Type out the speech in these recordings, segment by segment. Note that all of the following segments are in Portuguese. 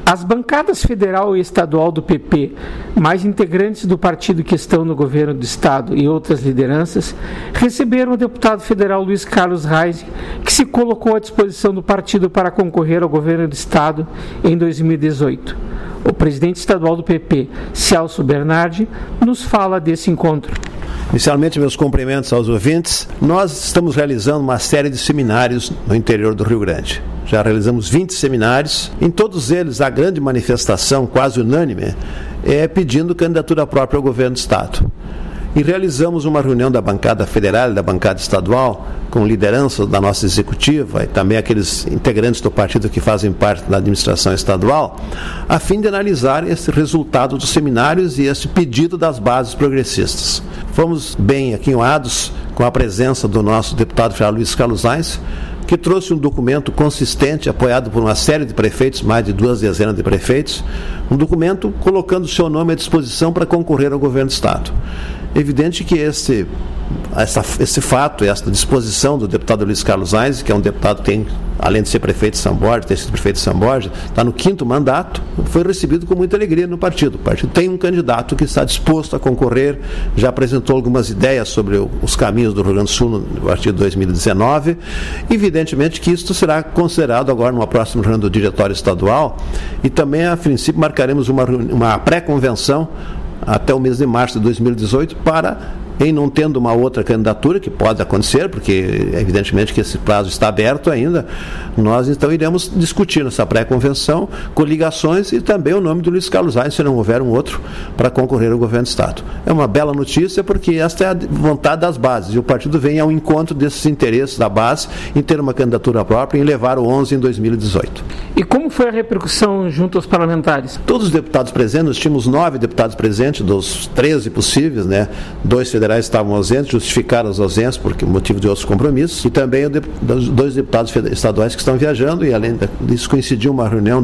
As bancadas federal e estadual do PP, mais integrantes do partido que estão no governo do Estado e outras lideranças, receberam o deputado federal Luiz Carlos Reis, que se colocou à disposição do partido para concorrer ao governo do Estado em 2018. O presidente estadual do PP, Celso Bernardi, nos fala desse encontro. Inicialmente, meus cumprimentos aos ouvintes. Nós estamos realizando uma série de seminários no interior do Rio Grande. Já realizamos 20 seminários. Em todos eles, a grande manifestação, quase unânime, é pedindo candidatura própria ao governo do Estado. E realizamos uma reunião da bancada federal e da bancada estadual, com liderança da nossa executiva e também aqueles integrantes do partido que fazem parte da administração estadual, a fim de analisar esse resultado dos seminários e esse pedido das bases progressistas. Fomos bem aquinhoados com a presença do nosso deputado federal Luiz Carlos Reis, que trouxe um documento consistente, apoiado por uma série de prefeitos, mais de 2 dezenas de prefeitos, um documento colocando o seu nome à disposição para concorrer ao governo do Estado. É evidente que esse fato, essa disposição do deputado Luiz Carlos Reis, que é um deputado que tem, além de ser prefeito de São Borja, ter sido prefeito de São Borja, está no 5º mandato, foi recebido com muita alegria no partido. O partido tem um candidato que está disposto a concorrer, já apresentou algumas ideias sobre os caminhos do Rio Grande do Sul a partir de 2019. Evidentemente que isso será considerado agora numa próxima reunião do diretório estadual, e também, a princípio, marcaremos uma pré-convenção até o mês de março de 2018 para, em não tendo uma outra candidatura, que pode acontecer, porque evidentemente que esse prazo está aberto ainda, nós então iremos discutir nessa pré-convenção coligações e também o nome do Luiz Carlos Reis, se não houver um outro, para concorrer ao governo do Estado. É uma bela notícia, porque esta é a vontade das bases, e o partido vem ao encontro desses interesses da base em ter uma candidatura própria e em levar o 11 em 2018. E como foi a repercussão junto aos parlamentares? Todos os deputados presentes, nós tínhamos 9 deputados presentes, dos 13 possíveis, 2 federais estavam ausentes, justificaram as ausências por motivo de outros compromissos, e também os 2 deputados estaduais que estão viajando, e além disso coincidiu uma reunião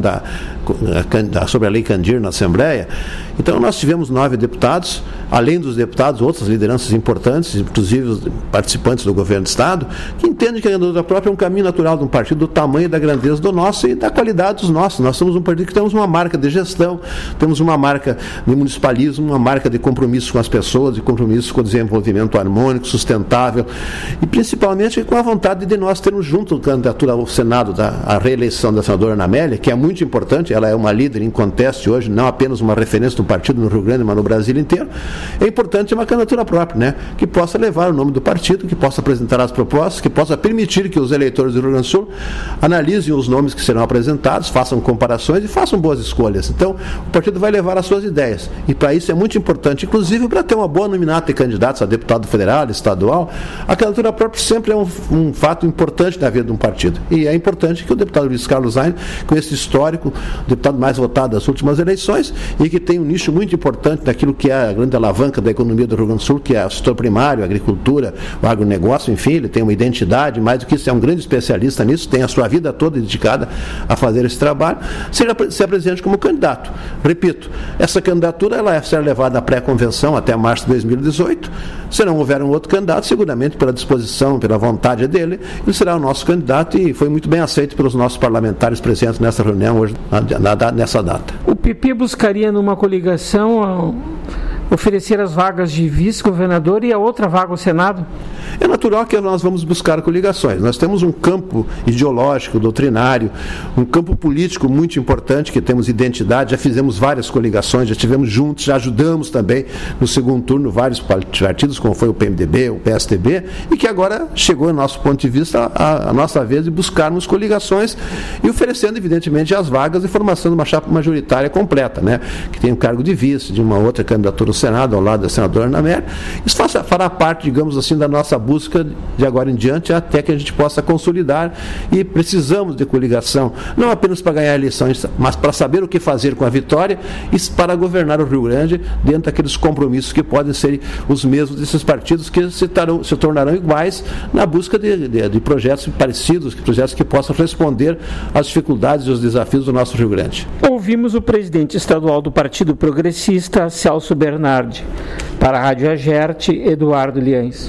sobre a Lei Candir na Assembleia. Então nós tivemos 9 deputados, além dos deputados, outras lideranças importantes, inclusive os participantes do governo do Estado, que entendem que a candidatura própria é um caminho natural de um partido do tamanho e da grandeza do nosso e da qualidade dos nossos. Nós somos um partido que temos uma marca de gestão, temos uma marca de municipalismo, uma marca de compromisso com as pessoas, de compromisso com o desenvolvimento harmônico, sustentável, e principalmente com a vontade de nós termos junto a candidatura ao Senado, a reeleição da senadora Ana Amélia, que é muito importante. Ela é uma líder inconteste hoje, não apenas uma referência do partido no Rio Grande, mas no Brasil inteiro. É importante uma candidatura própria, que possa levar o nome do partido, que possa apresentar as propostas, que possa permitir que os eleitores do Rio Grande do Sul analisem os nomes que serão apresentados, façam comparações e façam boas escolhas. Então, o partido vai levar as suas ideias, e para isso é muito importante, inclusive para ter uma boa nominata de candidatos a deputado federal, estadual. A candidatura própria sempre é um fato importante na vida de um partido, e é importante que o deputado Luiz Carlos Reis, com esse histórico, o deputado mais votado das últimas eleições, e que tem um nicho muito importante daquilo que é a grande alavanca da economia do Rio Grande do Sul, que é o setor primário, a agricultura, o agronegócio, enfim, ele tem uma identidade, mais do que isso, é um grande especialista nisso, tem a sua vida toda dedicada a fazer esse trabalho, se apresente como candidato. Repito, essa candidatura ela será levada à pré-convenção até março de 2018. Se não houver um outro candidato, seguramente pela disposição, pela vontade dele, ele será o nosso candidato, e foi muito bem aceito pelos nossos parlamentares presentes nessa reunião hoje, nessa data. O PP buscaria numa coligação oferecer as vagas de vice-governador e a outra vaga ao Senado? É natural que nós vamos buscar coligações. Nós temos um campo ideológico, doutrinário, um campo político muito importante, que temos identidade, já fizemos várias coligações, já estivemos juntos, já ajudamos também no segundo turno vários partidos, como foi o PMDB, o PSDB, e que agora chegou, no nosso ponto de vista, a nossa vez de buscarmos coligações e oferecendo, evidentemente, as vagas e formação de uma chapa majoritária completa, que tem um cargo de vice, de uma outra candidatura ao Senado, ao lado da senadora Ana Amélia. Isso fará parte, digamos assim, da nossa busca de agora em diante, até que a gente possa consolidar, e precisamos de coligação, não apenas para ganhar eleições, mas para saber o que fazer com a vitória e para governar o Rio Grande dentro daqueles compromissos que podem ser os mesmos desses partidos, que se tornarão iguais na busca de projetos parecidos, projetos que possam responder às dificuldades e aos desafios do nosso Rio Grande. Ouvimos o presidente estadual do Partido Progressista, Celso Bernardi. Para a Rádio Agerte, Eduardo Liães.